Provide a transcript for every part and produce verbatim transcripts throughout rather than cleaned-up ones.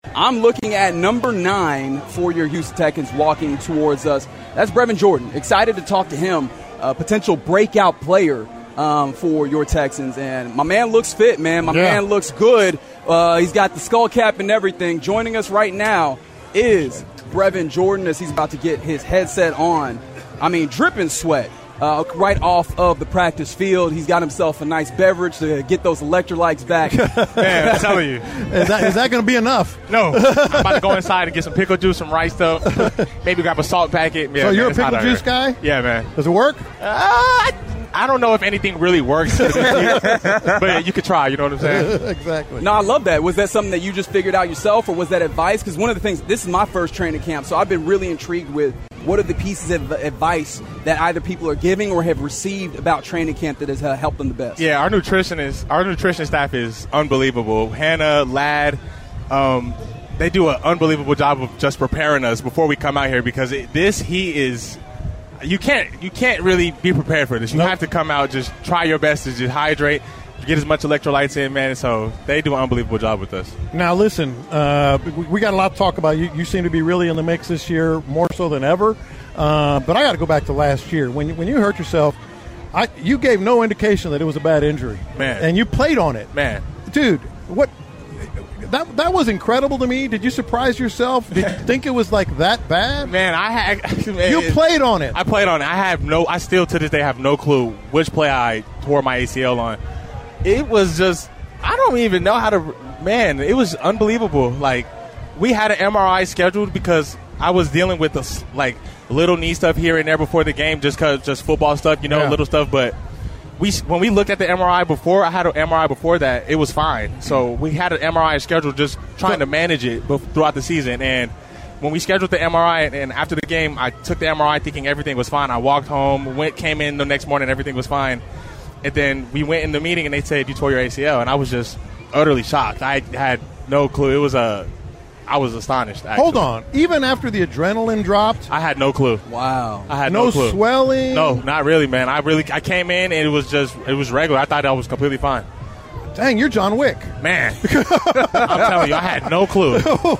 I'm looking at number nine for your Houston Texans walking towards us. That's Brevin Jordan. Excited to talk to him, a potential breakout player um, for your Texans. And my man looks fit, man. My yeah. man looks good. Uh, he's got the skull cap and everything. Joining us right now is Brevin Jordan as he's about to get his headset on. I mean, dripping sweat. Uh, right off of the practice field. He's got himself a nice beverage to get those electrolytes back. Man, I'm telling you. Is that, is that going to be enough? No. I'm about to go inside and get some pickle juice, some rice stuff, maybe grab a salt packet. Yeah, so man, you're a pickle juice guy? Yeah, man. Does it work? Uh, I, I don't know if anything really works, but you could try, you know what I'm saying? Exactly. No, I love that. Was that something that you just figured out yourself, or was that advice? Because one of the things, this is my first training camp, so I've been really intrigued with what are the pieces of advice that either people are giving or have received about training camp that has uh, helped them the best? Yeah, our nutritionist, our nutrition staff is unbelievable. Hannah, Ladd, um, they do an unbelievable job of just preparing us before we come out here because it, this heat is you can't you can't really be prepared for this. You nope. have to come out, just try your best to just hydrate, get as much electrolytes in, man. So they do an unbelievable job with us. Now, listen, uh, we, we got a lot to talk about. You, you seem to be really in the mix this year, more so than ever. Uh, but I got to go back to last year. When you, when you hurt yourself, I, you gave no indication that it was a bad injury. Man. And you played on it. Man. Dude, what? That that was incredible to me. Did you surprise yourself? Did you think it was like that bad? Man, I had. Man, you played on it. I played on it. I have no. I still to this day have no clue which play I tore my A C L on. It was just. I don't even know how to. Man, it was unbelievable. Like we had an M R I scheduled because I was dealing with the like little knee stuff here and there before the game, just cause just football stuff, you know, yeah. little stuff, but. We, when we looked at the M R I before, I had an M R I before that, it was fine. So we had an M R I scheduled just trying to manage it throughout the season. And when we scheduled the M R I, and after the game, I took the M R I thinking everything was fine. I walked home, went, came in the next morning, everything was fine. And then we went in the meeting, and they said, you tore your A C L. And I was just utterly shocked. I had no clue. It was a... I was astonished, actually. Hold on. Even after the adrenaline dropped? I had no clue. Wow. I had no, no clue. swelling? No, not really, man. I really, I came in and it was just, it was regular. I thought I was completely fine. Dang, you're John Wick. Man. I'm telling you, I had no clue.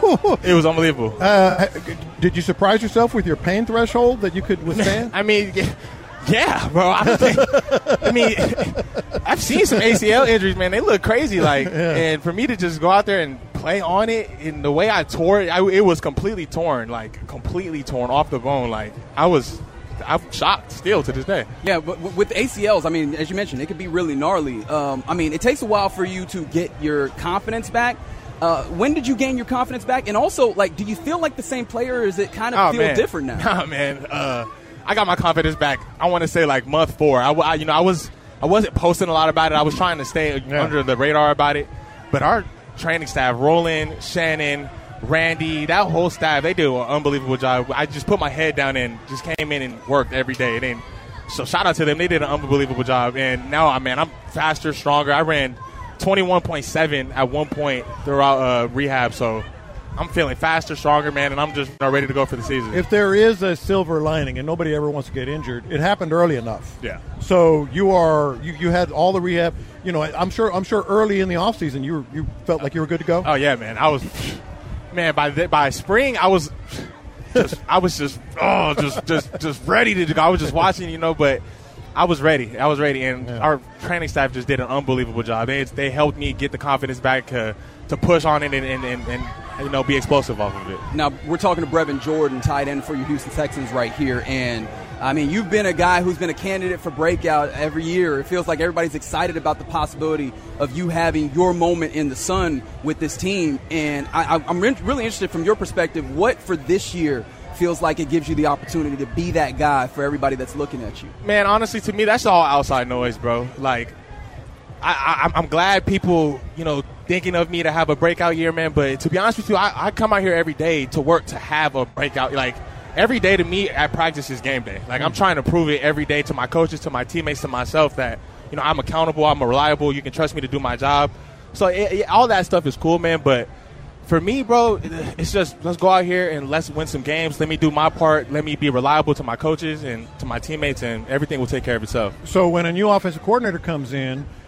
It was unbelievable. Uh, did you surprise yourself with your pain threshold that you could withstand? I mean, yeah, bro. I, don't think, I mean, I've seen some A C L injuries, man. They look crazy. Like, yeah. And for me to just go out there and play on it in the way I tore it, I, it was completely torn, like completely torn off the bone. Like I was, I'm shocked still to this day. Yeah, but with A C Ls, I mean, as you mentioned, it could be really gnarly. Um, I mean, it takes a while for you to get your confidence back. Uh, when did you gain your confidence back? And also, like, do you feel like the same player, or is it kind of oh, feel man. different now? Oh man, uh, I got my confidence back. I want to say like month four. I, I, you know, I was, I wasn't posting a lot about it. I was trying to stay yeah. under the radar about it. But our training staff, Roland, Shannon, Randy, that whole staff, they do an unbelievable job. I just put my head down and just came in and worked every day. And then, so shout out to them. They did an unbelievable job. And now, I mean, I'm faster, stronger. I ran twenty-one point seven at one point throughout uh, rehab. So I'm feeling faster, stronger, man, and I'm just ready to go for the season. If there is a silver lining, and nobody ever wants to get injured, it happened early enough. Yeah. So you are you, you had all the rehab. You know, I'm sure I'm sure early in the offseason you were, you felt like you were good to go. Oh yeah, man. I was, man. By the, by spring, I was just I was just oh just just just ready to go. I was just watching, you know, but I was ready. I was ready, and yeah. our training staff just did an unbelievable job. They they helped me get the confidence back uh, to push on it and and, and and you know be explosive off of it. Now we're talking to Brevin Jordan, tight end for your Houston Texans, right here, and I mean you've been a guy who's been a candidate for breakout every year. It feels like everybody's excited about the possibility of you having your moment in the sun with this team, and I, I'm really interested from your perspective. What for this year feels like it gives you the opportunity to be that guy for everybody that's looking at you? Man, honestly, to me, that's all outside noise, bro. Like, I, I, I'm glad people, you know, thinking of me to have a breakout year, man. But to be honest with you, I, I come out here every day to work to have a breakout. Like, every day to me at practice is game day. Like, I'm trying to prove it every day to my coaches, to my teammates, to myself that, you know, I'm accountable, I'm reliable, you can trust me to do my job. So it, it, all that stuff is cool, man. But for me, bro, it's just let's go out here and let's win some games. Let me do my part. Let me be reliable to my coaches and to my teammates, and everything will take care of itself. So when a new offensive coordinator comes in,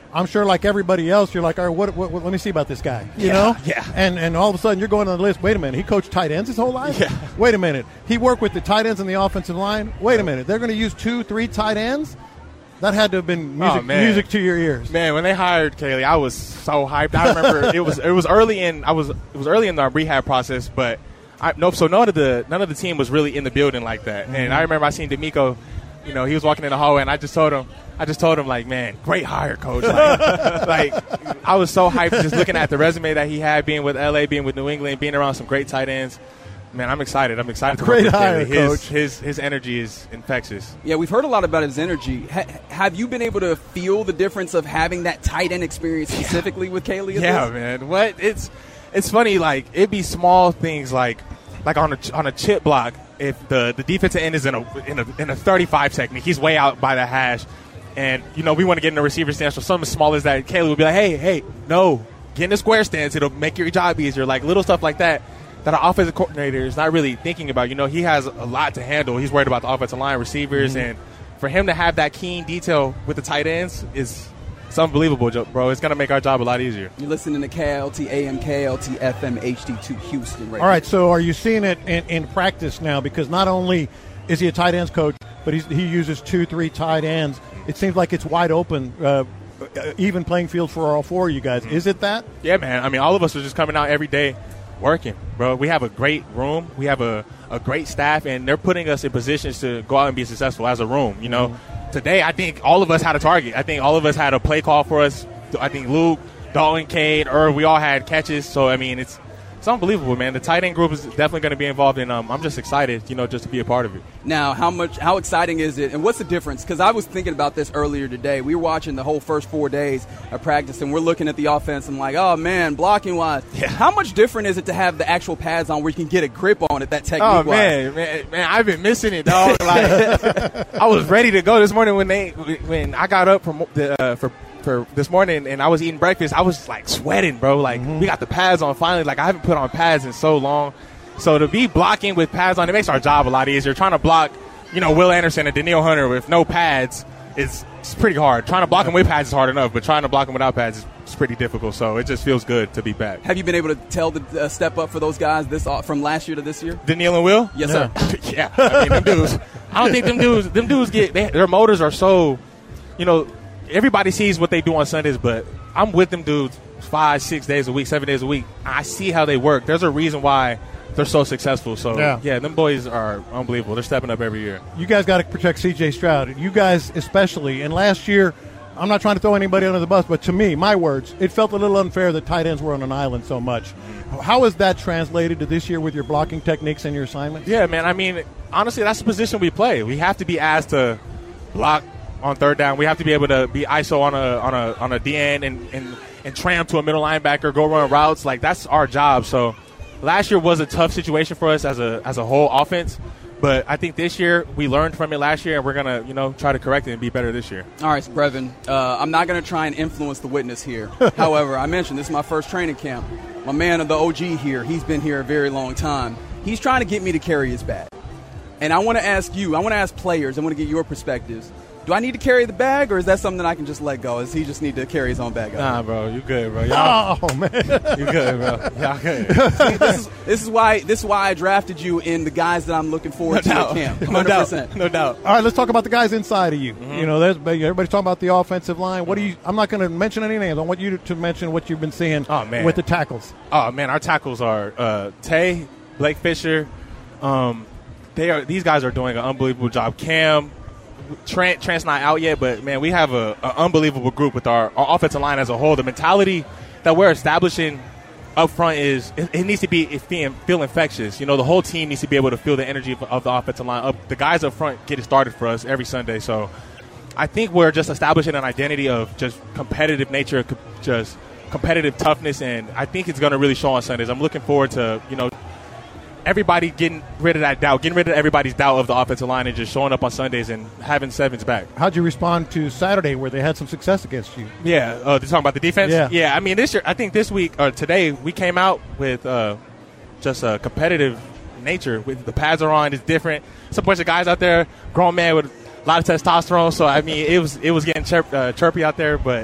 I'm sure, like everybody else, you're like, all right, what, what, what let me see about this guy, you yeah, know? Yeah. And and all of a sudden, you're going on the list. Wait a minute, he coached tight ends his whole life. Yeah. Wait a minute, he worked with the tight ends in the offensive line. Wait a minute, they're going to use two, three tight ends. That had to have been music, oh, man. music to your ears. Man, when they hired Kaylee, I was so hyped. I remember it was it was early in I was it was early in our rehab process, but I no so none of the none of the team was really in the building like that. Mm-hmm. And I remember I seen D'Amico, you know, he was walking in the hallway, and I just told him, I just told him like, man, great hire, coach. Like, like I was so hyped just looking at the resume that he had, being with L A, being with New England, being around some great tight ends. Man, I'm excited. I'm excited to Great work with hire, Kaylee. His, coach. His his energy is infectious. Yeah, we've heard a lot about his energy. Ha- have you been able to feel the difference of having that tight end experience specifically yeah. with Kaylee? Yeah, this? man. What it's it's funny. Like it'd be small things like like on a on a chip block. If the, the defensive end is in a in a in a thirty-five technique, he's way out by the hash, and you know we want to get in the receiver stance. So something as small as that, Kaylee would be like, hey, hey, no, get in the square stance. It'll make your job easier. Like little stuff like that. That our offensive coordinator is not really thinking about. You know, he has a lot to handle. He's worried about the offensive line, receivers, mm-hmm. and for him to have that keen detail with the tight ends is it's unbelievable, bro. It's going to make our job a lot easier. You're listening to K L T A M, K L T F M, H D two Houston. Right All right, now. so are you seeing it in, in practice now? Because not only is he a tight ends coach, but he's, he uses two, three tight ends. It seems like it's wide open, uh, even playing field for all four of you guys. Mm-hmm. Is it that? Yeah, man. I mean, all of us are just coming out every day working, bro. We have a great room. We have a, a great staff, and they're putting us in positions to go out and be successful as a room. You know, mm-hmm. today I think all of us had a target. I think all of us had a play call for us. I think Luke, Dalton, Cade, Irv, we all had catches. So, I mean, it's it's unbelievable, man. The tight end group is definitely going to be involved, and um, I'm just excited, you know, just to be a part of it. Now, how much, how exciting is it, and what's the difference? Because I was thinking about this earlier today. We were watching the whole first four days of practice, and we're looking at the offense. I'm like, oh man, blocking wise, yeah. How much different is it to have the actual pads on where you can get a grip on it? That technique. Oh wise? man, man, man, I've been missing it, dog. Like, I was ready to go this morning when they when I got up from the uh, for. For this morning, and I was eating breakfast, I was like sweating, bro. Like mm-hmm. we got the pads on finally. Like I haven't put on pads in so long, so to be blocking with pads on, it makes our job a lot easier. Trying to block, you know, Will Anderson and Danielle Hunter with no pads is it's pretty hard. Trying to block them with pads is hard enough, but trying to block them without pads is it's pretty difficult. So it just feels good to be back. Have you been able to tell the uh, step up for those guys this uh, from last year to this year? Danielle and Will? Yes, yeah. sir. Yeah, I mean them dudes. I don't think them dudes. Them dudes get they, their motors are so, you know. Everybody sees what they do on Sundays, but I'm with them dudes five, six days a week, seven days a week. I see how they work. There's a reason why they're so successful. So, yeah, yeah them boys are unbelievable. They're stepping up every year. You guys got to protect C J Stroud. You guys especially. And last year, I'm not trying to throw anybody under the bus, but to me, my words, it felt a little unfair that tight ends were on an island so much. Mm-hmm. How is that translated to this year with your blocking techniques and your assignments? Yeah, man. I mean, honestly, that's the position we play. We have to be asked to block on third down. We have to be able to be I S O on a on a on a D N and, and, and tram to a middle linebacker, go run routes. Like that's our job. So last year was a tough situation for us as a as a whole offense. But I think this year we learned from it last year, and we're gonna, you know, try to correct it and be better this year. All right, so Brevin, uh, I'm not gonna try and influence the witness here. However, I mentioned this is my first training camp. My man, the O G here, he's been here a very long time. He's trying to get me to carry his bag, and I want to ask you. I want to ask players. I want to get your perspectives. Do I need to carry the bag, or is that something that I can just let go? Does he just need to carry his own bag? Nah, bro, you good, bro. Y'all, oh man, you good, bro. Y'all good. See, this is this is why this is why I drafted you in the guys that I'm looking forward no to doubt. at camp. No one hundred percent. doubt. No doubt. All right, let's talk about the guys inside of you. Mm-hmm. You know, there's everybody's talking about the offensive line. What do you? I'm not going to mention any names. I want you to, to mention what you've been seeing oh, man. with the tackles. Oh man, our tackles are uh, Tay, Blake Fisher. Um, they are these guys are doing an unbelievable job. Cam. Trent, Trent's not out yet, but, man, we have an unbelievable group with our, our offensive line as a whole. The mentality that we're establishing up front is it, it needs to be it feel, feel infectious. You know, the whole team needs to be able to feel the energy of, of the offensive line. Up, the guys up front get it started for us every Sunday. So I think we're just establishing an identity of just competitive nature, just competitive toughness, and I think it's going to really show on Sundays. I'm looking forward to, you know, everybody getting rid of that doubt, getting rid of everybody's doubt of the offensive line and just showing up on Sundays and having sevens back. How'd you respond to Saturday where they had some success against you? Yeah, uh, they're talking about the defense? Yeah. Yeah, I mean, this year, I think this week, or today, we came out with uh, just a competitive nature. With the pads are on, it's different. It's a bunch of guys out there, grown man with a lot of testosterone, so, I mean, it was it was getting chirp, uh, chirpy out there, but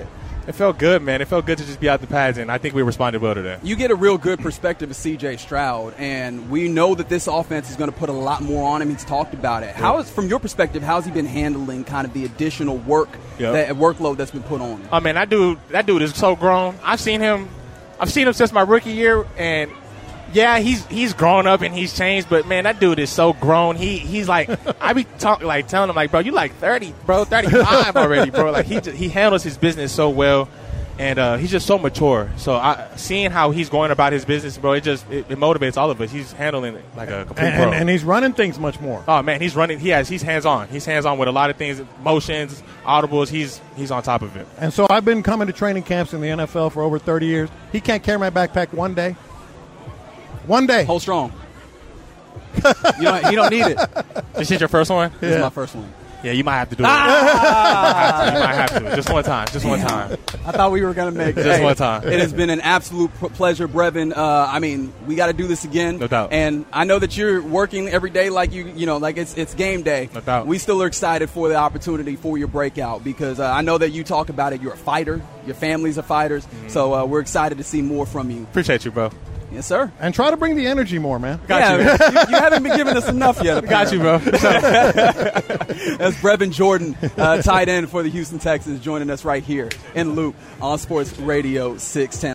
It felt good, man. It felt good to just be out the pads, and I think we responded well to that. You get a real good perspective of C J Stroud, and we know that this offense is going to put a lot more on him. He's talked about it. How is, from your perspective, how's he been handling kind of the additional work, yep. that workload that's been put on him? Oh, man, that dude, that dude is so grown. I've seen him. I've seen him since my rookie year, and yeah, he's he's grown up and he's changed. But man, that dude is so grown. He he's like, I be talk, like telling him like, bro, you like thirty, bro, thirty-five already, bro. Like he just, he handles his business so well, and uh, he's just so mature. So I, seeing how he's going about his business, bro, it just it, it motivates all of us. He's handling it like a complete and, pro. And, and he's running things much more. Oh man, he's running. He has he's hands on. He's hands on with a lot of things, motions, audibles. He's he's on top of it. And so I've been coming to training camps in the N F L for over thirty years. He can't carry my backpack one day. One day. Hold strong. you, don't, you don't need it. This is your first one? This yeah. is my first one. Yeah, you might have to do it. Ah! You might have to. You might have to. Just one time. Just one time. I thought we were going to make it. Just one time. It has been an absolute p- pleasure, Brevin. Uh, I mean, we got to do this again. No doubt. And I know that you're working every day like you, you know, like it's it's game day. No doubt. We still are excited for the opportunity for your breakout because uh, I know that you talk about it. You're a fighter. Your families are fighters. Mm-hmm. So uh, we're excited to see more from you. Appreciate you, bro. Yes, sir. And try to bring the energy more, man. Got yeah, you. you. You haven't been giving us enough yet. Got you, bro. That's Brevin Jordan, uh, tight end for the Houston Texans, joining us right here in Loop on Sports Radio six ten.